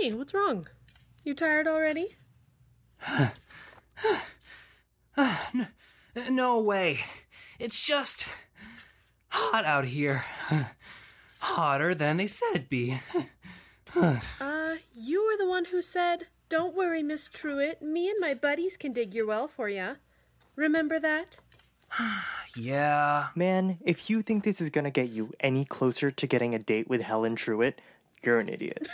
Hey, what's wrong? You tired already? No way. It's just hot out here. Hotter than they said it'd be. You were the one who said, "Don't worry, Miss Truitt. Me and my buddies can dig your well for ya." Remember that? Yeah. Man, if you think this is gonna get you any closer to getting a date with Helen Truitt, you're an idiot.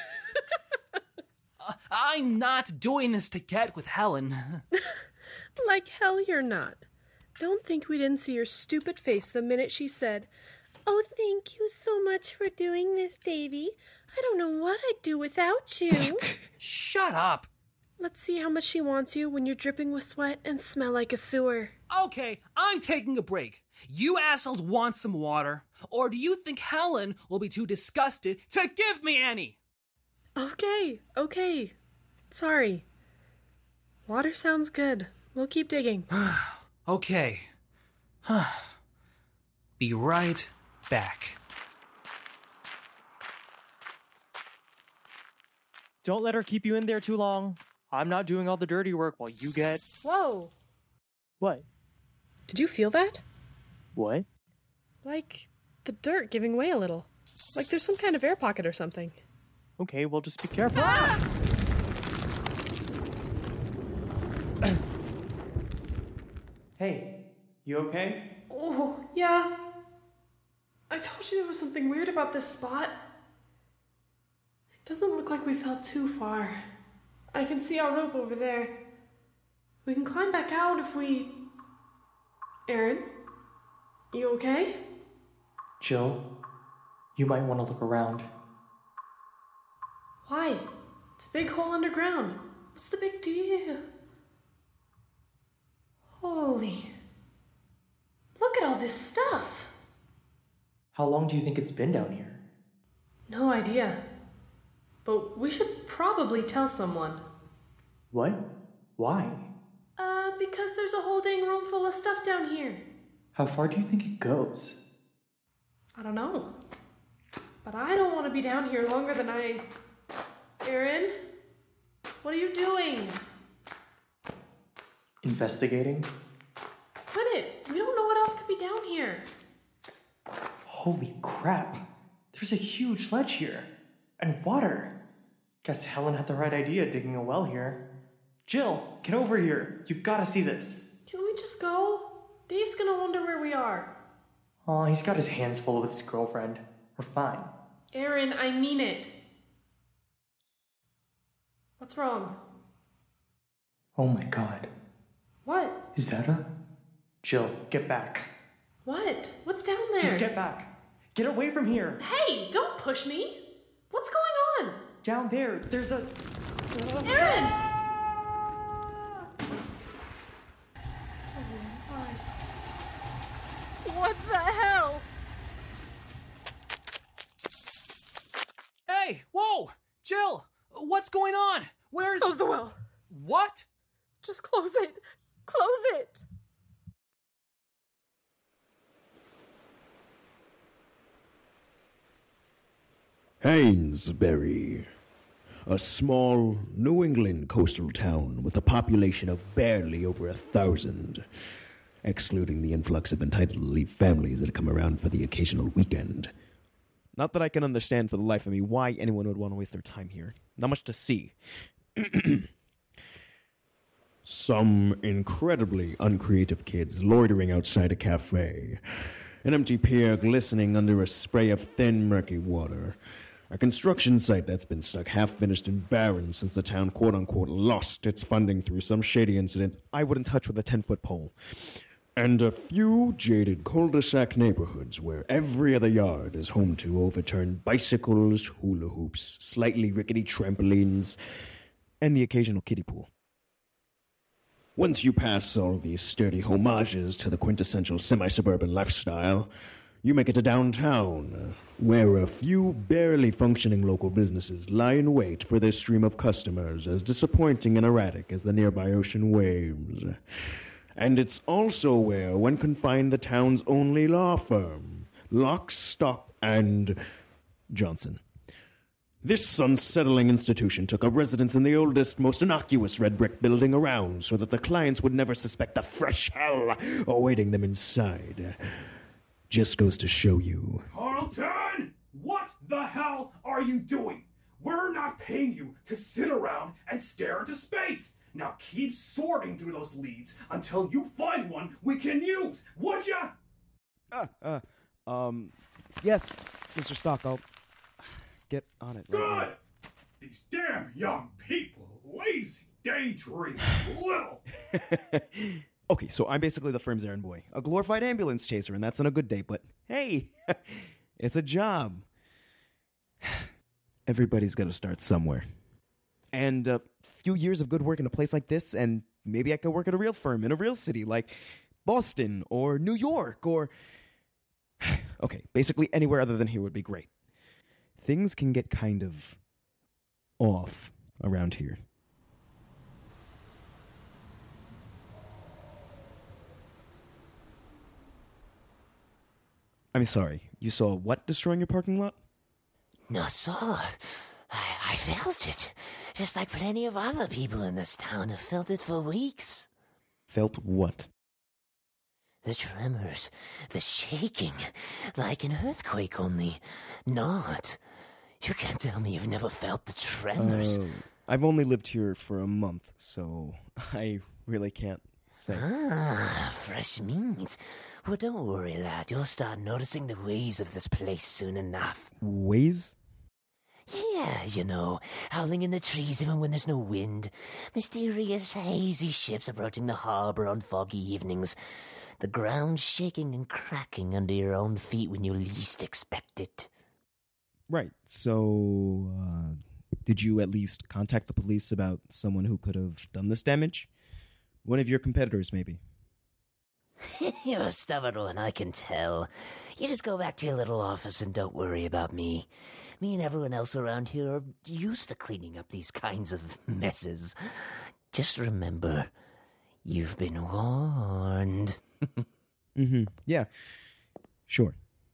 I'm not doing this to get with Helen. Like hell you're not. Don't think we didn't see your stupid face the minute she said, "Oh, thank you so much for doing this, Davy. I don't know what I'd do without you." Shut up. Let's see how much she wants you when you're dripping with sweat and smell like a sewer. Okay, I'm taking a break. You assholes want some water? Or do you think Helen will be too disgusted to give me any? Okay. Sorry. Water sounds good. We'll keep digging. Okay. Be right back. Don't let her keep you in there too long. I'm not doing all the dirty work while you get... Whoa! What? Did you feel that? What? Like the dirt giving way a little. Like there's some kind of air pocket or something. Okay, well just be careful. Hey, you okay? Oh, yeah. I told you there was something weird about this spot. It doesn't look like we fell too far. I can see our rope over there. We can climb back out if we... Aaron? You okay? Jill, you might want to look around. Why? It's a big hole underground. What's the big deal? Holy... Look at all this stuff! How long do you think it's been down here? No idea. But we should probably tell someone. What? Why? Because there's a whole dang room full of stuff down here. How far do you think it goes? I don't know. But I don't want to be down here longer than I... Aaron? What are you doing? Investigating? Quit it! We don't know what else could be down here. Holy crap! There's a huge ledge here. And water. Guess Helen had the right idea digging a well here. Jill, get over here. You've got to see this. Can we just go? Dave's gonna wonder where we are. Aw, he's got his hands full with his girlfriend. We're fine. Aaron, I mean it. What's wrong? Oh my god. What? Is that her? Jill, get back. What? What's down there? Just get back. Get away from here. Hey, don't push me. What's going on? Down there, there's a... Aaron! What the hell? Hey, whoa! Jill, what's going on? Where's... Close the well. What? Just close it. Close it. Haynesbury, a small New England coastal town with a population of barely over 1,000, excluding the influx of entitled elite families that come around for the occasional weekend. Not that I can understand for the life of me why anyone would want to waste their time here. Not much to see. Some incredibly uncreative kids loitering outside a cafe, an empty pier glistening under a spray of thin, murky water, a construction site that's been stuck half-finished and barren since the town quote-unquote lost its funding through some shady incident I wouldn't touch with a 10-foot pole. and a few jaded cul-de-sac neighborhoods where every other yard is home to overturned bicycles, hula hoops, slightly rickety trampolines, And the occasional kiddie pool. Once you pass all these sturdy homages to the quintessential semi-suburban lifestyle, you make it to downtown, where a few barely functioning local businesses lie in wait for their stream of customers as disappointing and erratic as the nearby ocean waves. And it's also where one can find the town's only law firm, Lock, Stock, and Johnson. This unsettling institution took up residence in the oldest, most innocuous red brick building around so that the clients would never suspect the fresh hell awaiting them inside. Just goes to show you. Carlton! What the hell are you doing? We're not paying you to sit around and stare into space. Now keep sorting through those leads until you find one we can use, would ya? Yes, Mr. Stock, I'll get on it right Good! These damn young people, lazy, daydream, little. now. Okay, so I'm basically the firm's errand boy. A glorified ambulance chaser, and that's on a good day, but hey, it's a job. Everybody's got to start somewhere. And a few years of good work in a place like this, and maybe I could work at a real firm in a real city like Boston or New York or... Okay, basically anywhere other than here would be great. Things can get kind of off around here. I'm sorry, you saw what destroying your parking lot? No, sir. I felt it. Just like plenty of other people in this town have felt it for weeks. Felt what? The tremors, the shaking, like an earthquake, only not. You can't tell me you've never felt the tremors. I've only lived here for a month, so I really can't say. Ah, fresh meat. Well, don't worry, lad. You'll start noticing the ways of this place soon enough. Ways? Yeah, you know, howling in the trees even when there's no wind. Mysterious, hazy ships approaching the harbor on foggy evenings. The ground shaking and cracking under your own feet when you least expect it. Right, so, did you at least contact the police about someone who could have done this damage? One of your competitors, maybe. You're a stubborn one, I can tell. You just go back to your little office and don't worry about me. Me and everyone else around here are used to cleaning up these kinds of messes. Just remember, you've been warned. Yeah, sure.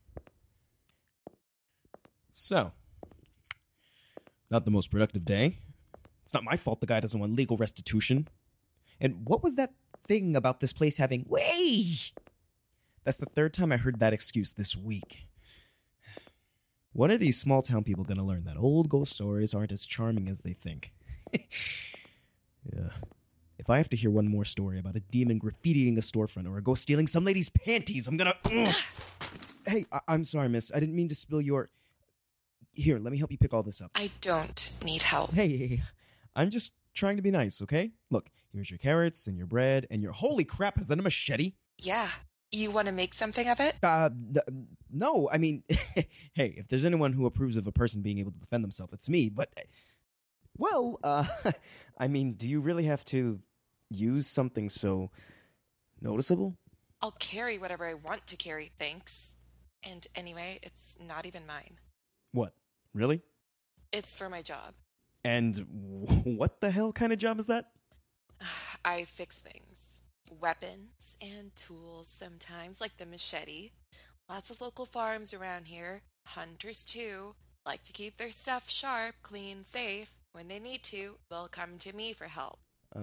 So, not the most productive day. It's not my fault the guy doesn't want legal restitution. And what was that thing about this place having way? That's the third time I heard that excuse this week. When are these small town people gonna learn that old ghost stories aren't as charming as they think? Yeah. If I have to hear one more story about a demon graffitiing a storefront or a ghost stealing some lady's panties, I'm gonna... Hey, I'm sorry, miss. I didn't mean to spill your... Here, let me help you pick all this up. I don't need help. Hey, I'm just trying to be nice, okay? Look, here's your carrots and your bread and your... Holy crap, is that a machete? Yeah. You want to make something of it? No, I mean... Hey, if there's anyone who approves of a person being able to defend themselves, it's me, but... Well, I mean, do you really have to use something so noticeable? I'll carry whatever I want to carry, thanks. And anyway, it's not even mine. What? Really? It's for my job. And what the hell kind of job is that? I fix things. Weapons and tools sometimes, like the machete. Lots of local farms around here. Hunters, too. Like to keep their stuff sharp, clean, safe. When they need to, they'll come to me for help.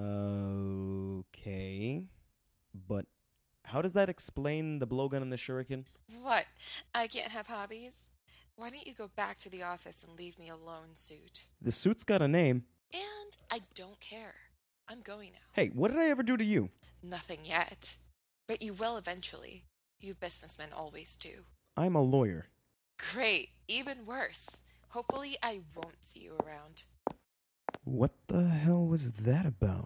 Okay. But how does that explain the blowgun and the shuriken? What? I can't have hobbies? Why don't you go back to the office and leave me alone, Suit? The suit's got a name. And I don't care. I'm going now. Hey, what did I ever do to you? Nothing yet. But you will eventually. You businessmen always do. I'm a lawyer. Great. Even worse. Hopefully I won't see you around. What the hell was that about?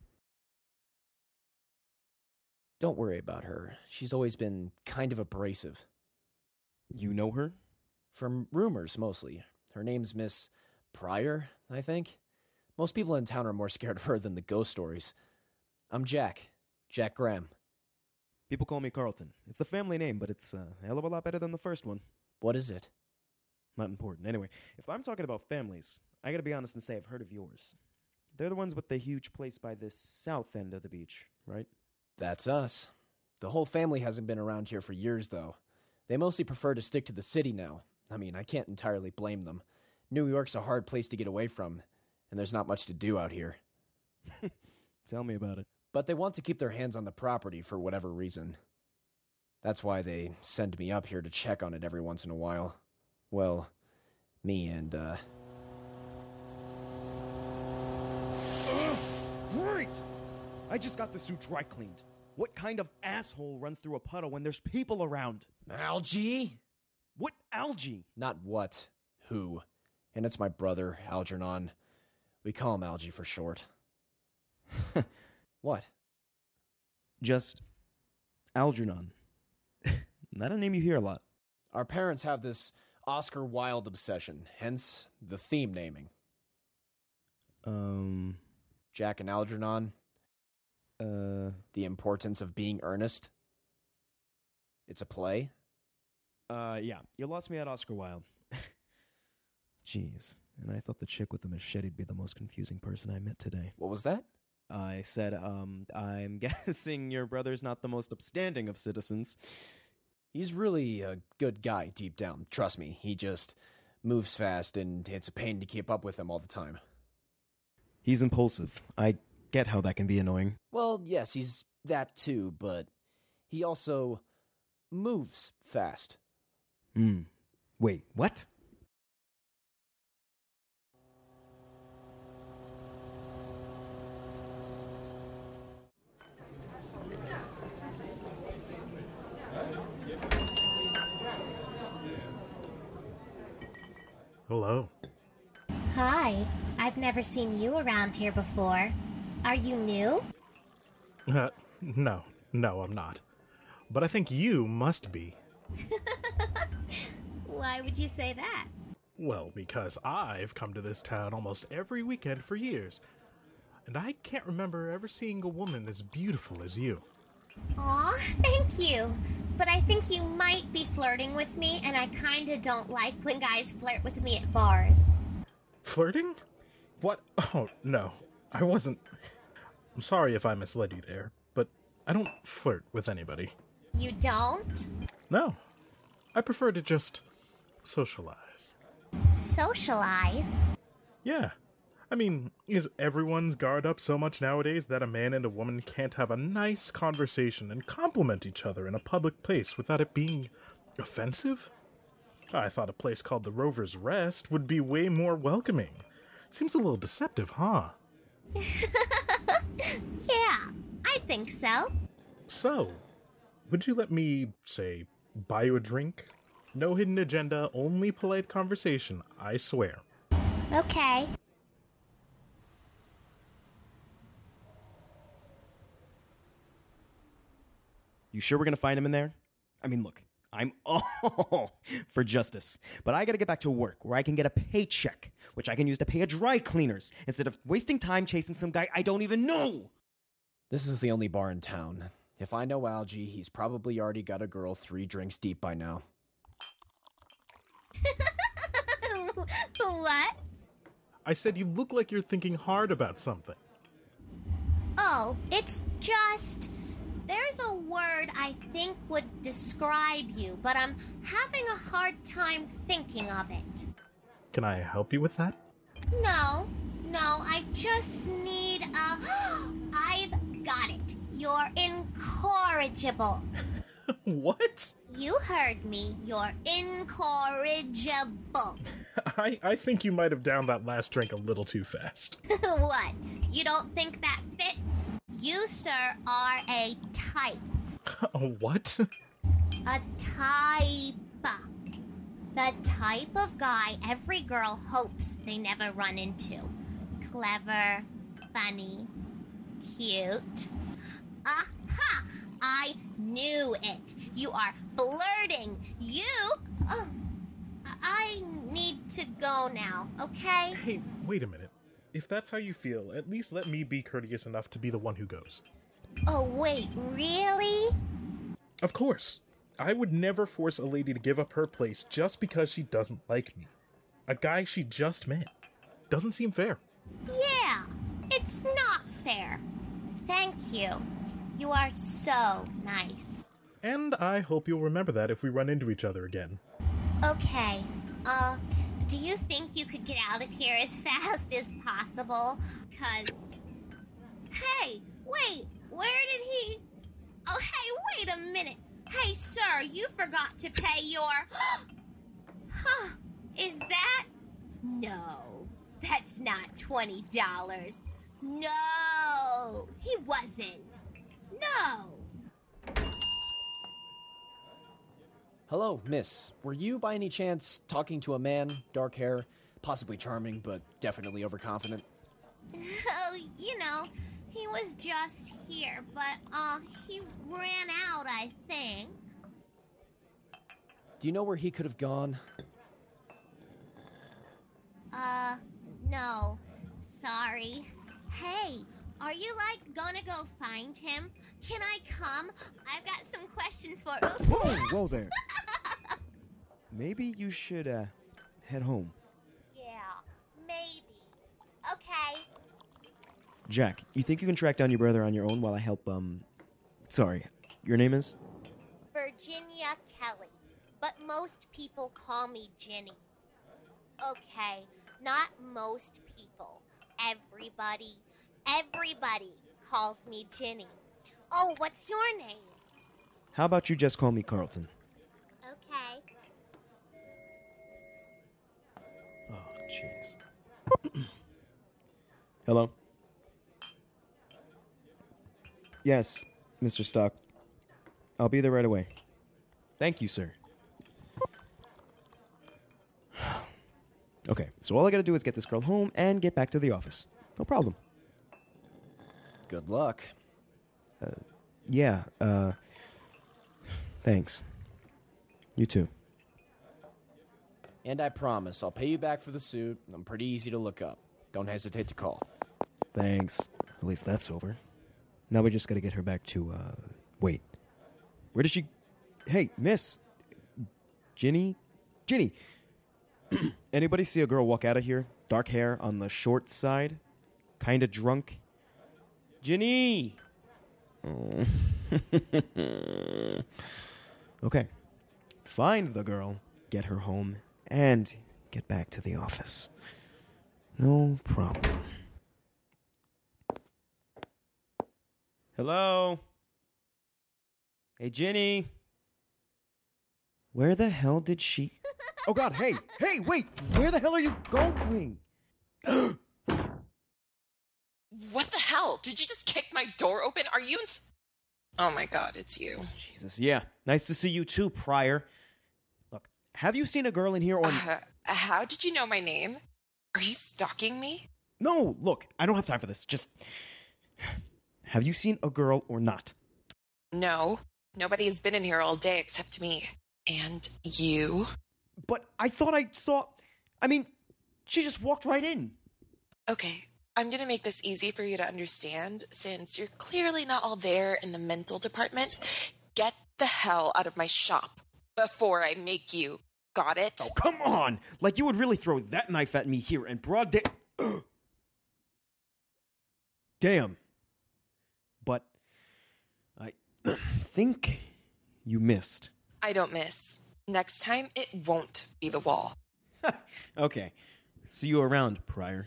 Don't worry about her. She's always been kind of abrasive. You know her? From rumors, mostly. Her name's Miss Pryor, I think. Most people in town are more scared of her than the ghost stories. I'm Jack. Jack Graham. People call me Carlton. It's the family name, but it's a hell of a lot better than the first one. What is it? Not important. Anyway, if I'm talking about families, I gotta be honest and say I've heard of yours. They're the ones with the huge place by the south end of the beach, right? That's us. The whole family hasn't been around here for years, though. They mostly prefer to stick to the city now. I mean, I can't entirely blame them. New York's a hard place to get away from, and there's not much to do out here. Tell me about it. But they want to keep their hands on the property for whatever reason. That's why they send me up here to check on it every once in a while. Well, me and, Great! I just got the suit dry cleaned. What kind of asshole runs through a puddle when there's people around? Algae? What algae? Not what, who. And it's my brother, Algernon. We call him Algae for short. What? Just Algernon. Not a name you hear a lot. Our parents have this Oscar Wilde obsession, hence the theme naming. Jack and Algernon. The importance of being earnest. It's a play. Yeah, you lost me at Oscar Wilde. Jeez, and I thought the chick with the machete'd be the most confusing person I met today. What was that? I said, I'm guessing your brother's not the most upstanding of citizens. He's really a good guy deep down, trust me. He just moves fast, and it's a pain to keep up with him all the time. He's impulsive. I get how that can be annoying. Well, yes, he's that too, but he also moves fast. Wait, what? Hello. Hi. I've never seen you around here before. Are you new? No, I'm not. But I think you must be. Why would you say that? Well, because I've come to this town almost every weekend for years. And I can't remember ever seeing a woman as beautiful as you. Aw, thank you. But I think you might be flirting with me, and I kinda don't like when guys flirt with me at bars. Flirting? What? Oh, no. I wasn't. I'm sorry if I misled you there, but I don't flirt with anybody. You don't? No. I prefer to just socialize. Socialize? Yeah. I mean, is everyone's guard up so much nowadays that a man and a woman can't have a nice conversation and compliment each other in a public place without it being offensive? I thought a place called the Rover's Rest would be way more welcoming. Seems a little deceptive, huh? Yeah, I think so. So, would you let me, say, buy you a drink? No hidden agenda, only polite conversation, I swear. Okay. You sure we're gonna find him in there? I mean, look, I'm all for justice, but I gotta get back to work where I can get a paycheck, which I can use to pay a dry cleaners, instead of wasting time chasing some guy I don't even know! This is the only bar in town. If I know Algae, he's probably already got a girl 3 drinks deep by now. What? I said you look like you're thinking hard about something. Oh, it's just... There's a word I think would describe you, but I'm having a hard time thinking of it. Can I help you with that? No, I just need a... I've got it. You're incorrigible. What? You heard me. You're incorrigible. I think you might have downed that last drink a little too fast. What? You don't think that fits? You, sir, are a type. A what? A type. The type of guy every girl hopes they never run into. Clever, funny, cute. Aha! I knew it. You are flirting. You... Oh, I need to go now, okay? Hey, wait a minute. If that's how you feel, at least let me be courteous enough to be the one who goes. Oh, wait, really? Of course. I would never force a lady to give up her place just because she doesn't like me. A guy she just met. Doesn't seem fair. Yeah, it's not fair. Thank you. You are so nice. And I hope you'll remember that if we run into each other again. Okay, Do you think you could get out of here as fast as possible? 'Cause... Hey, wait, where did he... Oh, hey, wait a minute. Hey, sir, you forgot to pay your... Huh, is that... No, that's not $20. No, he wasn't. No. Hello, miss. Were you, by any chance, talking to a man, dark hair, possibly charming, but definitely overconfident? Oh, you know, he was just here, but, he ran out, I think. Do you know where he could have gone? No. Sorry. Hey, are you, gonna go find him? Can I come? I've got some questions for... Whoa there. Maybe you should, head home. Yeah, maybe. Okay. Jack, you think you can track down your brother on your own while I help, Sorry, your name is? Virginia Kelly. But most people call me Ginny. Okay, not most people. Everybody calls me Ginny. Oh, what's your name? How about you just call me Carlton? Okay. Oh, jeez. Hello? Yes, Mr. Stock. I'll be there right away. Thank you, sir. Okay, so all I gotta do is get this girl home and get back to the office. No problem. Good luck. Yeah, thanks. You too. And I promise, I'll pay you back for the suit. I'm pretty easy to look up. Don't hesitate to call. Thanks. At least that's over. Now we just gotta get her back to, wait. Where did she... Hey, miss! Ginny? Ginny! Anybody see a girl walk out of here? Dark hair on the short side? Kinda drunk? Ginny! Oh. Okay. Find the girl, get her home, and get back to the office. No problem. Hello? Hey, Ginny? Where the hell did she... Oh, God, hey, wait! Where the hell are you going? What the hell? Did you just kick my door open? Are you Oh my god, it's you. Jesus, yeah. Nice to see you too, Pryor. Look, have you seen a girl in here or... How did you know my name? Are you stalking me? No, look, I don't have time for this. Just... Have you seen a girl or not? No. Nobody has been in here all day except me. And you? But I thought I saw... I mean, she just walked right in. Okay, I'm gonna make this easy for you to understand, since you're clearly not all there in the mental department. Get the hell out of my shop before I make you. Got it? Oh, come on! Like you would really throw that knife at me here in broad day... Damn. But I think you missed. I don't miss. Next time, it won't be the wall. Okay. See you around, Pryor.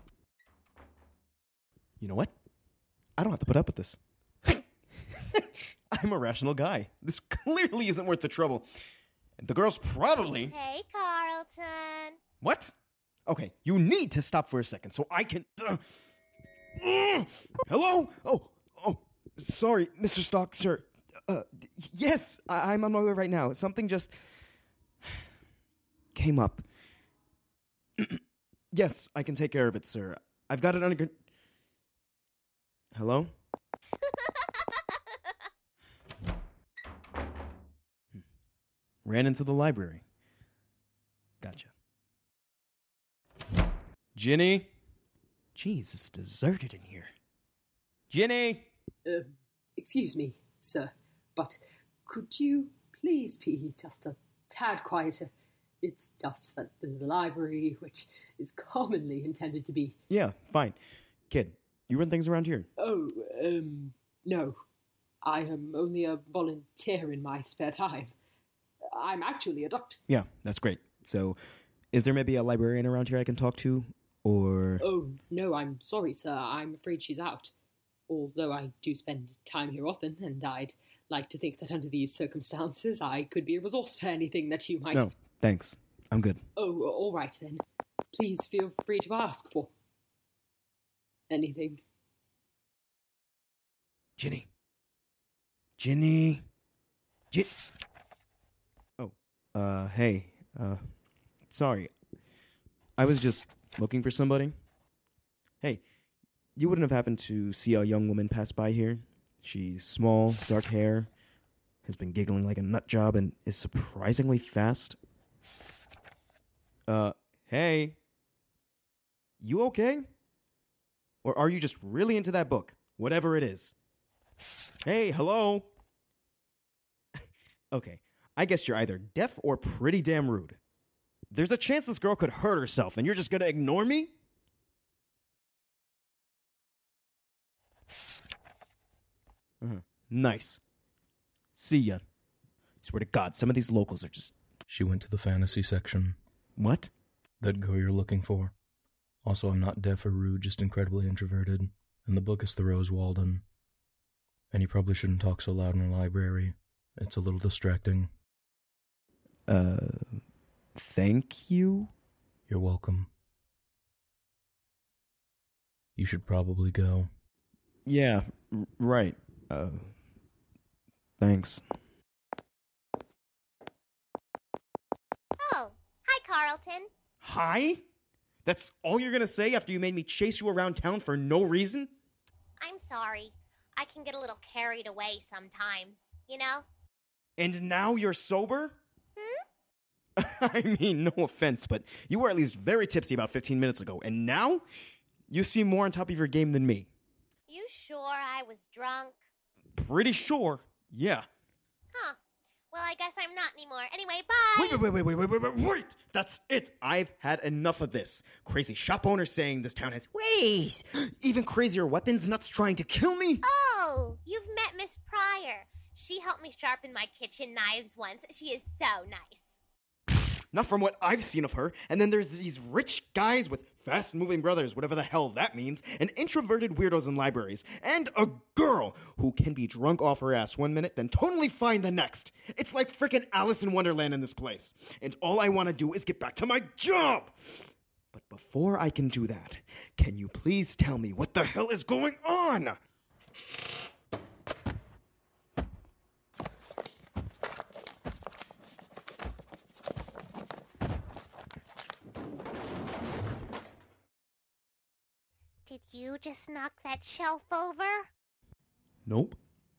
You know what? I don't have to put up with this. I'm a rational guy. This clearly isn't worth the trouble. And the girl's probably... Hey, Carlton. What? Okay, you need to stop for a second so I can... Hello? Oh, sorry, Mr. Stock, sir. Yes, I'm on my way right now. Something just... came up. Yes, I can take care of it, sir. I've got it under... Hello? Ran into the library. Gotcha. Ginny? Jeez, it's deserted in here. Ginny! Excuse me, sir, but could you please be just a tad quieter? It's just that the library, which is commonly intended to be... Yeah, fine. Kid, you run things around here? Oh, no. I am only a volunteer in my spare time. I'm actually a doctor. Yeah, that's great. So, Is there maybe a librarian around here I can talk to? Or... Oh, no, I'm sorry, sir. I'm afraid she's out. Although I do spend time here often, and I'd like to think that under these circumstances I could be a resource for anything that you might... No, thanks. I'm good. Oh, all right then. Please feel free to ask for anything. Ginny. Oh, hey. Sorry. I was just looking for somebody. Hey, you wouldn't have happened to see a young woman pass by here? She's small, dark hair, has been giggling like a nut job, and is surprisingly fast. Hey. You okay? Or are you just really into that book? Whatever it is. Hey, hello? Okay, I guess you're either deaf or pretty damn rude. There's a chance this girl could hurt herself, and you're just gonna ignore me? Nice. See ya. Swear to God, some of these locals are just... She went to the fantasy section. What? That girl you're looking for. Also, I'm not deaf or rude, just incredibly introverted. And the book is Thoreau's Walden. And you probably shouldn't talk so loud in a library. It's a little distracting. Thank you? You're welcome. You should probably go. Yeah, right. Thanks. Oh, hi, Carlton. Hi? That's all you're gonna say after you made me chase you around town for no reason? I'm sorry. I can get a little carried away sometimes, you know? And now you're sober? I mean, no offense, but you were at least very tipsy about 15 minutes ago, and now you seem more on top of your game than me. You sure I was drunk? Pretty sure, yeah. Huh. Well, I guess I'm not anymore. Anyway, bye! Wait! That's it! I've had enough of this. Crazy shop owners saying this town has ways! Even crazier weapons nuts trying to kill me! Oh, you've met Miss Pryor. She helped me sharpen my kitchen knives once. She is so nice. Not from what I've seen of her. And then there's these rich guys with fast-moving brothers, whatever the hell that means, and introverted weirdos in libraries, and a girl who can be drunk off her ass one minute, then totally fine the next. It's like frickin' Alice in Wonderland in this place. And all I want to do is get back to my job! But before I can do that, can you please tell me what the hell is going on? Did you just knock that shelf over? Nope.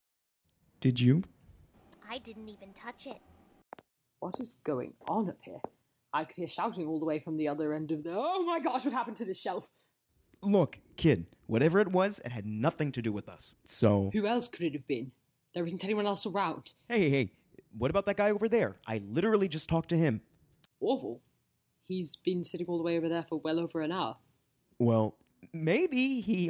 Did you? I didn't even touch it. What is going on up here? I could hear shouting all the way from the other end of the... Oh my gosh, what happened to this shelf? Look, kid, whatever it was, it had nothing to do with us. So... Who else could it have been? There isn't anyone else around. Hey, what about that guy over there? I literally just talked to him. Awful. He's been sitting all the way over there for well over an hour. Well, maybe he,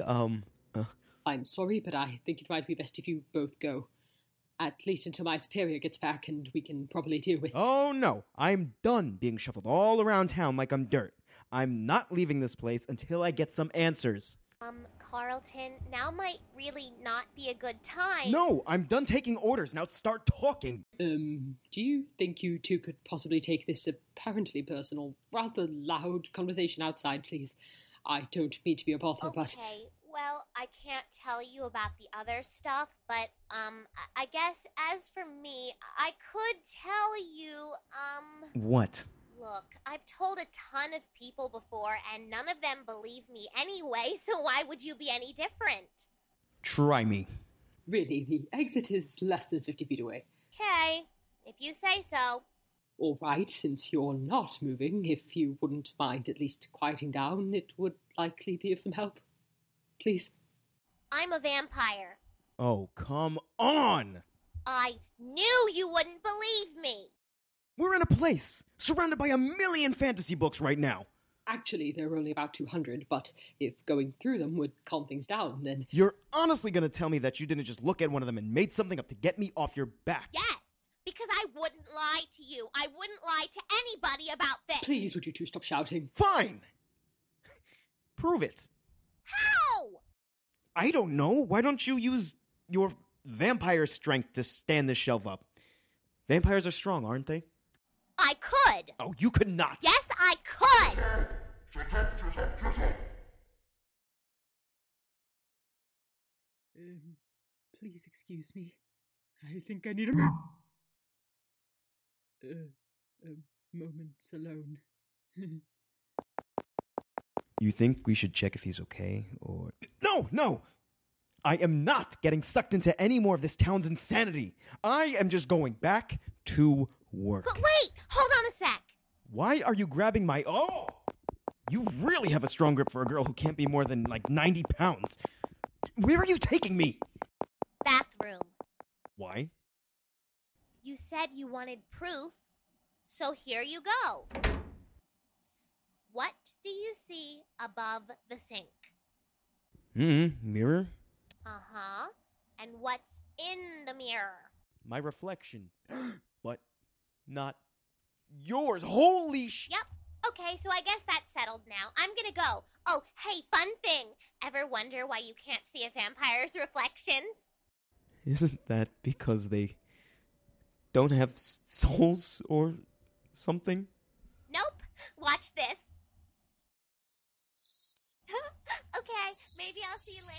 I'm sorry, but I think it might be best if you both go. At least until my superior gets back and we can properly deal with... Oh, no. I'm done being shuffled all around town like I'm dirt. I'm not leaving this place until I get some answers. Carlton, now might really not be a good time. No, I'm done taking orders. Now start talking. Do you think you two could possibly take this apparently personal, rather loud conversation outside, please? I don't mean to be a bother, but... Okay, well, I can't tell you about the other stuff, but, I guess as for me, I could tell you, What? Look, I've told a ton of people before, and none of them believe me anyway, so why would you be any different? Try me. Really, the exit is less than 50 feet away. Okay, if you say so. All right, since you're not moving, if you wouldn't mind at least quieting down, it would likely be of some help. Please. I'm a vampire. Oh, come on! I knew you wouldn't believe me! We're in a place surrounded by 1,000,000 fantasy books right now. Actually, there are only about 200, but if going through them would calm things down, then... You're honestly gonna tell me that you didn't just look at one of them and made something up to get me off your back? Yes, Because I wouldn't lie to you. I wouldn't lie to anybody about this. Please, would you two stop shouting? Fine! Prove it. How? I don't know. Why don't you use your vampire strength to stand this shelf up? Vampires are strong, aren't they? I could. Oh, you could not. Yes, I could. Please excuse me. I think I need a moment alone. You think we should check if he's okay, or... No! I am not getting sucked into any more of this town's insanity. I am just going back to work. But wait, hold on a sec. Why are you grabbing my... Oh! You really have a strong grip for a girl who can't be more than, 90 pounds. Where are you taking me? Bathroom. Why? You said you wanted proof, so here you go. What do you see above the sink? Mirror? Uh-huh. And what's in the mirror? My reflection. But not yours. Holy sh... Yep. Okay, so I guess that's settled now. I'm gonna go. Oh, hey, fun thing. Ever wonder why you can't see a vampire's reflections? Isn't that because they don't have souls or something? Nope. Watch this. Okay, maybe I'll see you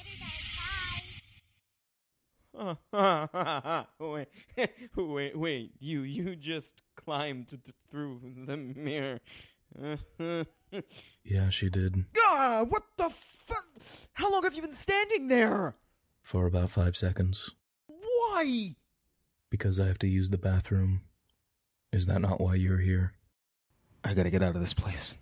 later then. Bye. Wait, you just climbed through the mirror. Yeah, she did. What the fuck? How long have you been standing there? For about 5 seconds. Why? Because I have to use the bathroom. Is that not why you're here? I gotta get out of this place.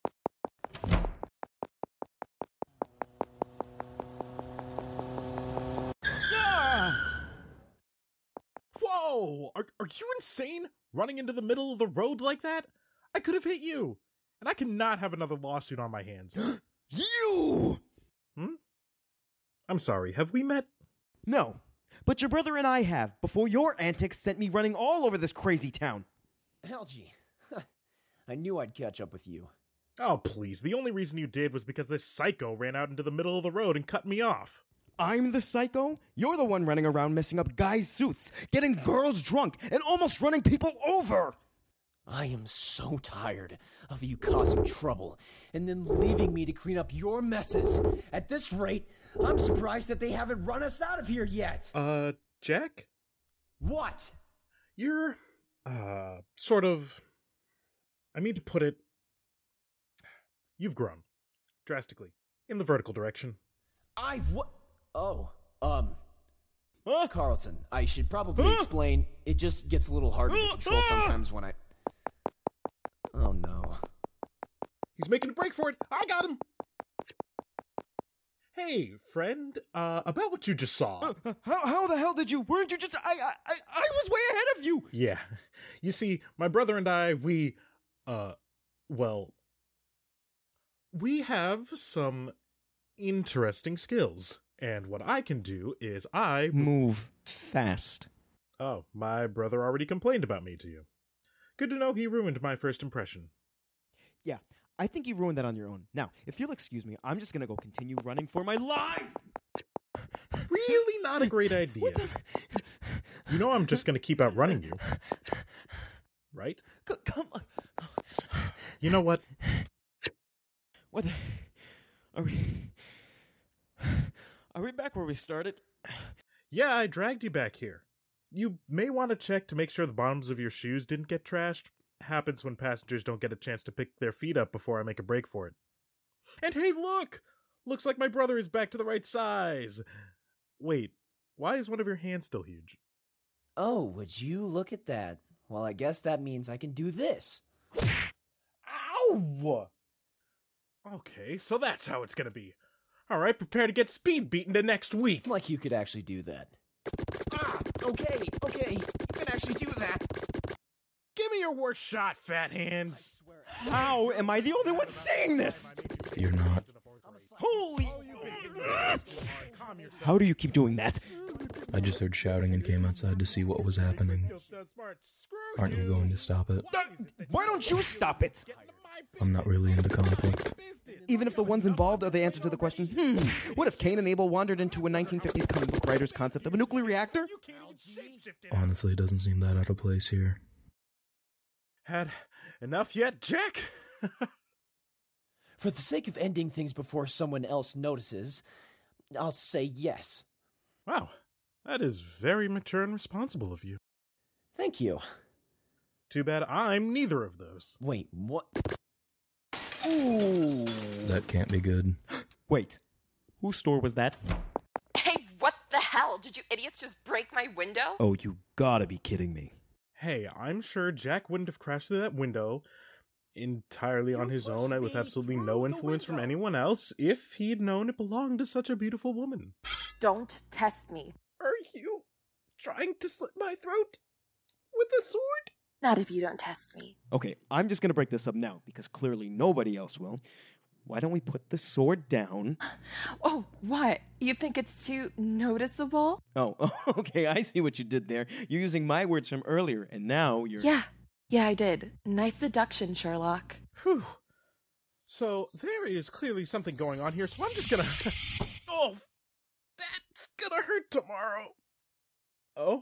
Whoa! Are you insane? Running into the middle of the road like that? I could have hit you! And I cannot have another lawsuit on my hands. You! I'm sorry, have we met? No, but your brother and I have, before your antics sent me running all over this crazy town. Algie, I knew I'd catch up with you. Oh, please, the only reason you did was because this psycho ran out into the middle of the road and cut me off. I'm the psycho? You're the one running around messing up guys' suits, getting girls drunk, and almost running people over! I am so tired of you causing trouble and then leaving me to clean up your messes. At this rate, I'm surprised that they haven't run us out of here yet. Jack? What? You're, sort of... I mean to put it... You've grown. Drastically. In the vertical direction. I've what? Oh, Carlton, I should probably explain. It just gets a little harder to control sometimes when I... Oh, no. He's making a break for it. I got him. Hey, friend, about what you just saw. How the hell did you... Weren't you just... I was way ahead of you. Yeah. You see, my brother and I, we have some interesting skills. And what I can do is I... Move fast. Oh, my brother already complained about me to you. Good to know he ruined my first impression. Yeah, I think you ruined that on your own. Now, if you'll excuse me, I'm just gonna go continue running for my life! Really not a great idea. You know I'm just gonna keep outrunning you. Right? Come on. You know what? What the... Are we back where we started? Yeah, I dragged you back here. You may want to check to make sure the bottoms of your shoes didn't get trashed. Happens when passengers don't get a chance to pick their feet up before I make a break for it. And hey, look! Looks like my brother is back to the right size. Wait, why is one of your hands still huge? Oh, would you look at that? Well, I guess that means I can do this. Ow! Okay, so that's how it's gonna be. Alright, prepare to get speed beaten to next week. Like you could actually do that. Okay, you can actually do that. Give me your worst shot, fat hands. How am I the only one saying this? You're not. Holy... How do you keep doing that? I just heard shouting and came outside to see what was happening. Aren't you going to stop it? Why don't you stop it? I'm not really into conflict. Even if the ones involved are the answer to the question, what if Cain and Abel wandered into a 1950s comic book writer's concept of a nuclear reactor? Honestly, it doesn't seem that out of place here. Had enough yet, Jack? For the sake of ending things before someone else notices, I'll say yes. Wow, that is very mature and responsible of you. Thank you. Too bad I'm neither of those. Wait, what? Ooh. That can't be good. Wait, whose store was that? Hey, what the hell? Did you idiots just break my window? Oh, you gotta be kidding me. Hey, I'm sure Jack wouldn't have crashed through that window entirely on his own and with absolutely no influence from anyone else if he'd known it belonged to such a beautiful woman. Don't test me. Are you trying to slit my throat with a sword? Not if you don't test me. Okay, I'm just gonna break this up now, because clearly nobody else will. Why don't we put the sword down? Oh, what? You think it's too noticeable? Oh, okay, I see what you did there. You're using my words from earlier, and now you're... Yeah, I did. Nice deduction, Sherlock. Whew. So, there is clearly something going on here, so I'm just gonna... Oh, that's gonna hurt tomorrow. Oh?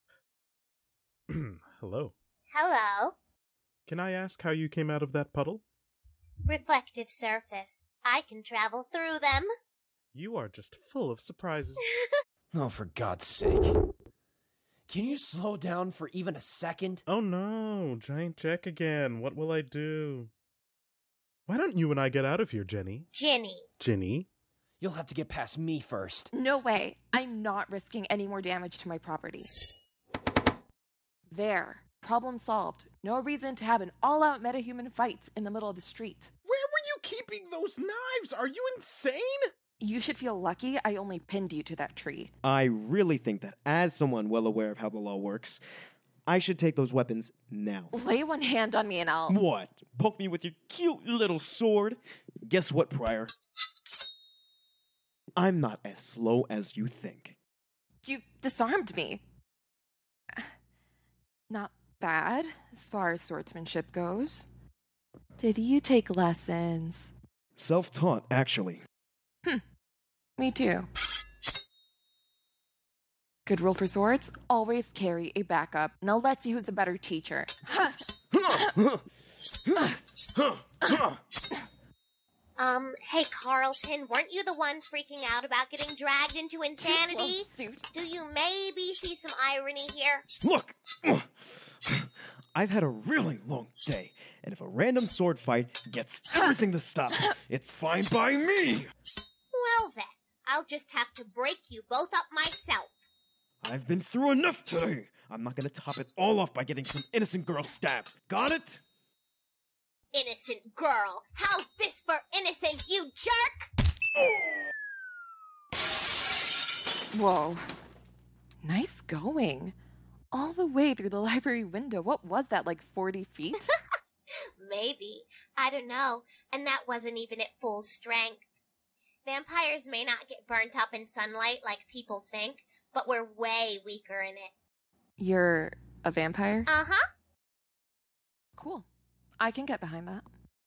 Hello. Hello. Can I ask how you came out of that puddle? Reflective surface. I can travel through them. You are just full of surprises. Oh, for God's sake. Can you slow down for even a second? Oh no, Giant Jack again. What will I do? Why don't you and I get out of here, Jenny? Ginny? You'll have to get past me first. No way. I'm not risking any more damage to my property. There. Problem solved. No reason to have an all-out metahuman fight in the middle of the street. Where were you keeping those knives? Are you insane? You should feel lucky I only pinned you to that tree. I really think that as someone well aware of how the law works, I should take those weapons now. Lay one hand on me and I'll... What? Poke me with your cute little sword? Guess what, Pryor? I'm not as slow as you think. You disarmed me. Not bad, as far as swordsmanship goes. Did you take lessons? Self-taught, actually. Me too. Good rule for swords, always carry a backup. Now let's see who's the better teacher. Hey Carlton, weren't you the one freaking out about getting dragged into insanity? Do you maybe see some irony here? Look! I've had a really long day, and if a random sword fight gets everything to stop, it's fine by me! Well then, I'll just have to break you both up myself. I've been through enough today. I'm not gonna top it all off by getting some innocent girl stabbed. Got it? Innocent girl. How's this for innocent, you jerk? Whoa. Nice going. All the way through the library window. What was that, like 40 feet? Maybe. I don't know. And that wasn't even at full strength. Vampires may not get burnt up in sunlight like people think, but we're way weaker in it. You're a vampire? Uh-huh. Cool. I can get behind that.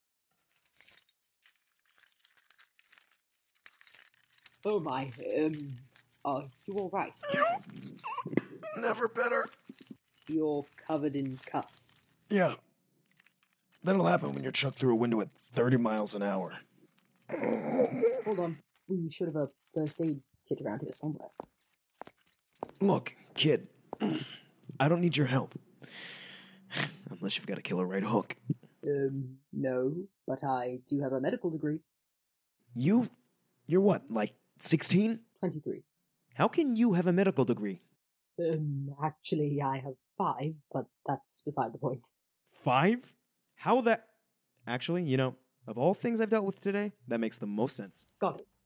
Oh my, are you alright? Never better. You're covered in cuts. Yeah. That'll happen when you're chucked through a window at 30 miles an hour. Hold on. We should have a first aid kit around here somewhere. Look, kid, I don't need your help. Unless you've got a killer right hook. No, but I do have a medical degree. You're what, like 16? 23. How can you have a medical degree? Actually, I have 5, but that's beside the point. 5? How that... Actually, you know, of all things I've dealt with today, that makes the most sense. Got it.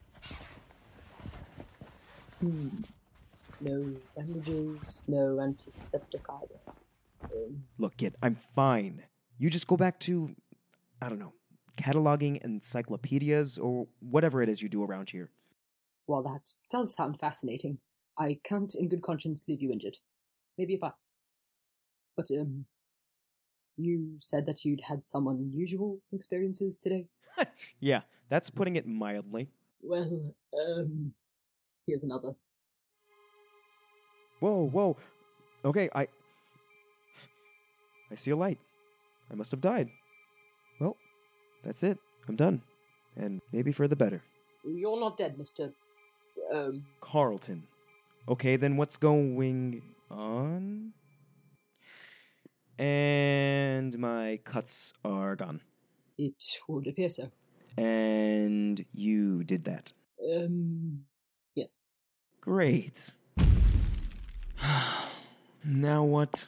No bandages, no antiseptic either. Look, kid, I'm fine. You just go back to, I don't know, cataloging encyclopedias or whatever it is you do around here. Well, that does sound fascinating. I can't in good conscience leave you injured. Maybe if I... But, you said that you'd had some unusual experiences today? Yeah, that's putting it mildly. Well, here's another. Whoa. Okay, I see a light. I must have died. Well, that's it. I'm done. And maybe for the better. You're not dead, Mr. Carlton. Okay, then what's going on? And my cuts are gone. It would appear so. And you did that? Yes. Great. Now what?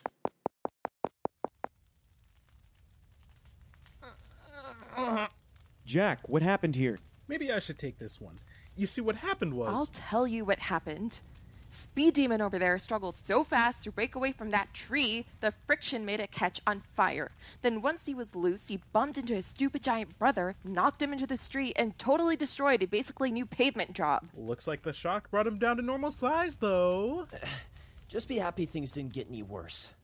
Jack, what happened here? Maybe I should take this one. You see, what happened was... I'll tell you what happened. Speed Demon over there struggled so fast to break away from that tree, the friction made it catch on fire. Then once he was loose, he bumped into his stupid giant brother, knocked him into the street, and totally destroyed a basically new pavement job. Looks like the shock brought him down to normal size, though. Just be happy things didn't get any worse.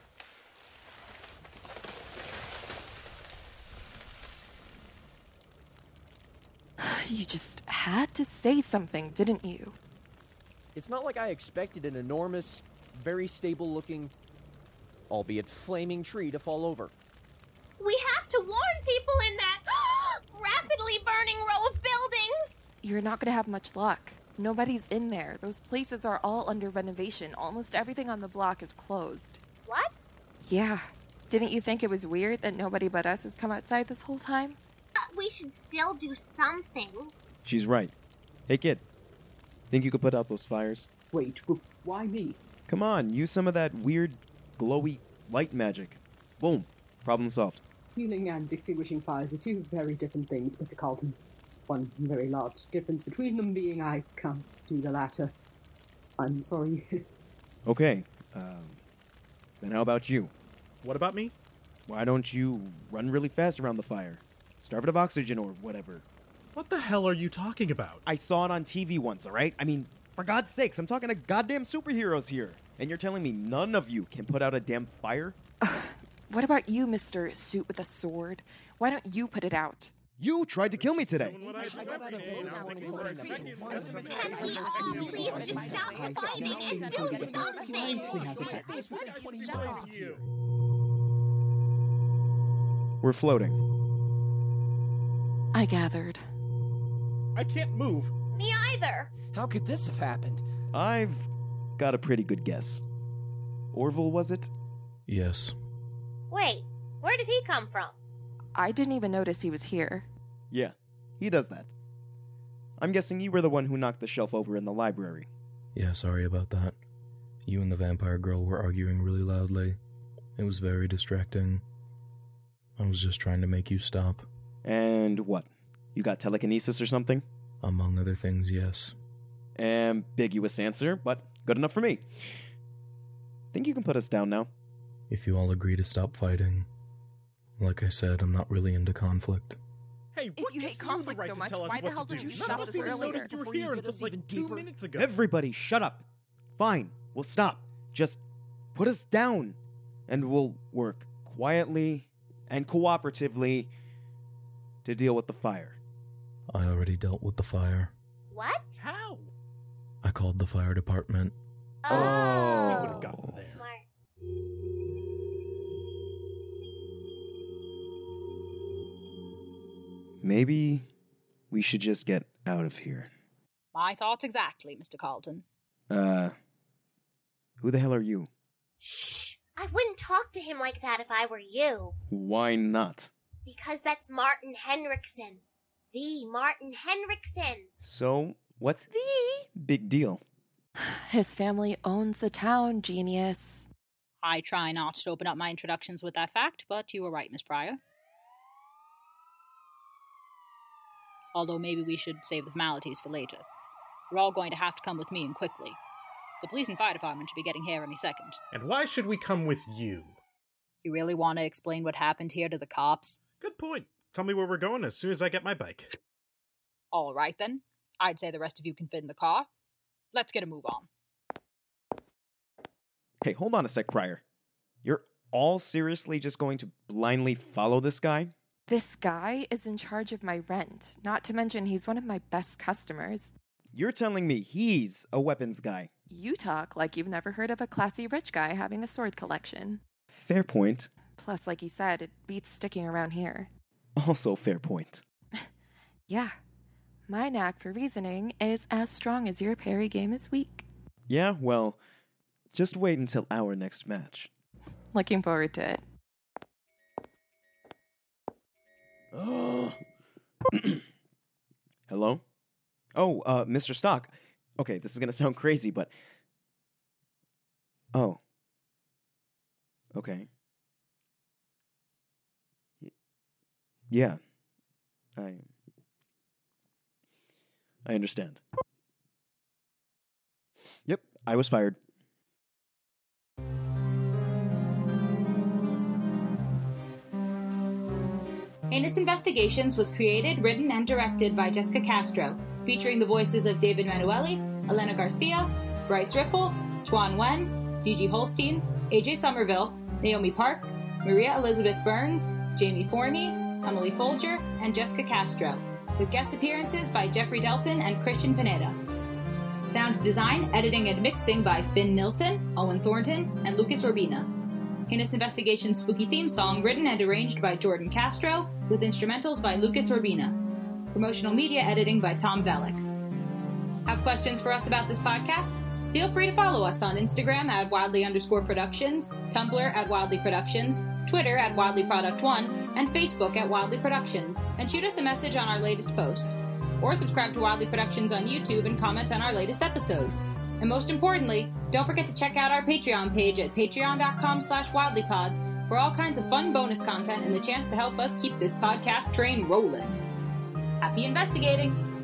You just had to say something, didn't you? It's not like I expected an enormous, very stable-looking, albeit flaming tree to fall over. We have to warn people in that rapidly burning row of buildings! You're not going to have much luck. Nobody's in there. Those places are all under renovation. Almost everything on the block is closed. What? Yeah. Didn't you think it was weird that nobody but us has come outside this whole time? We should still do something. She's right. Hey, kid. Think you could put out those fires? Wait, why me? Come on, use some of that weird, glowy light magic. Boom. Problem solved. Healing and extinguishing fires are two very different things, Mr. Carlton. One very large difference between them being I can't do the latter. I'm sorry. Okay. Then how about you? What about me? Why don't you run really fast around the fire? Starve it of oxygen or whatever. What the hell are you talking about? I saw it on TV once, alright? I mean, for God's sakes, I'm talking to goddamn superheroes here. And you're telling me none of you can put out a damn fire? What about you, Mr. Suit with a Sword? Why don't you put it out? You tried to kill me today. Can we all please just stop fighting and do something? We're floating. I gathered. I can't move. Me either. How could this have happened? I've got a pretty good guess. Orville, was it? Yes. Wait, where did he come from? I didn't even notice he was here. Yeah, he does that. I'm guessing you were the one who knocked the shelf over in the library. Yeah, sorry about that. You and the vampire girl were arguing really loudly. It was very distracting. I was just trying to make you stop. And what? You got telekinesis or something? Among other things, yes. Ambiguous answer, but good enough for me. Think you can put us down now? If you all agree to stop fighting. Like I said, I'm not really into conflict. Hey, if you hate conflict so much, why the hell did you stop us earlier? You were here until like 2 minutes ago. Everybody, shut up. Fine, we'll stop. Just put us down. And we'll work quietly and cooperatively to deal with the fire. I already dealt with the fire. What? How? I called the fire department. Oh. We would have gotten there. Smart. Maybe we should just get out of here. My thoughts exactly, Mr. Carlton. Who the hell are you? Shh! I wouldn't talk to him like that if I were you. Why not? Because that's Martin Henriksen. The Martin Henriksen. So, what's the big deal? His family owns the town, genius. I try not to open up my introductions with that fact, but you were right, Miss Pryor. Although maybe we should save the formalities for later. You're all going to have to come with me and quickly. The police and fire department should be getting here any second. And why should we come with you? You really want to explain what happened here to the cops? Good point. Tell me where we're going as soon as I get my bike. All right, then. I'd say the rest of you can fit in the car. Let's get a move on. Hey, hold on a sec, Pryor. You're all seriously just going to blindly follow this guy? This guy is in charge of my rent, not to mention he's one of my best customers. You're telling me he's a weapons guy? You talk like you've never heard of a classy rich guy having a sword collection. Fair point. Plus, like you said, it beats sticking around here. Also fair point. Yeah. My knack for reasoning is as strong as your parry game is weak. Yeah, well, just wait until our next match. Looking forward to it. Hello? Oh, Mr. Stock. Okay, this is gonna sound crazy, but... Oh. Okay. Yeah. I understand. Yep, I was fired. Heinous Investigations was created, written, and directed by Jessica Castro, featuring the voices of David Manueli, Elena Garcia, Bryce Riffle, Chuan Wen, D.G. Holstein, A.J. Somerville, Naomi Park, Maria Elizabeth Burns, Jamie Forney, Emily Folger, and Jessica Castro, with guest appearances by Jeffrey Delphin and Christian Pineda. Sound design, editing, and mixing by Finn Nilsson, Owen Thornton, and Lucas Urbina. Heinous Investigation's spooky theme song written and arranged by Jordan Castro, with instrumentals by Lucas Urbina. Promotional media editing by Tom Vellick. Have questions for us about this podcast? Feel free to follow us on Instagram at wildly_productions, Tumblr at Wildly Productions, Twitter at WildlyProduct1, and Facebook at Wildly Productions, and shoot us a message on our latest post. Or subscribe to Wildly Productions on YouTube and comment on our latest episode. And most importantly, don't forget to check out our Patreon page at patreon.com/wildlypods for all kinds of fun bonus content and the chance to help us keep this podcast train rolling. Happy investigating!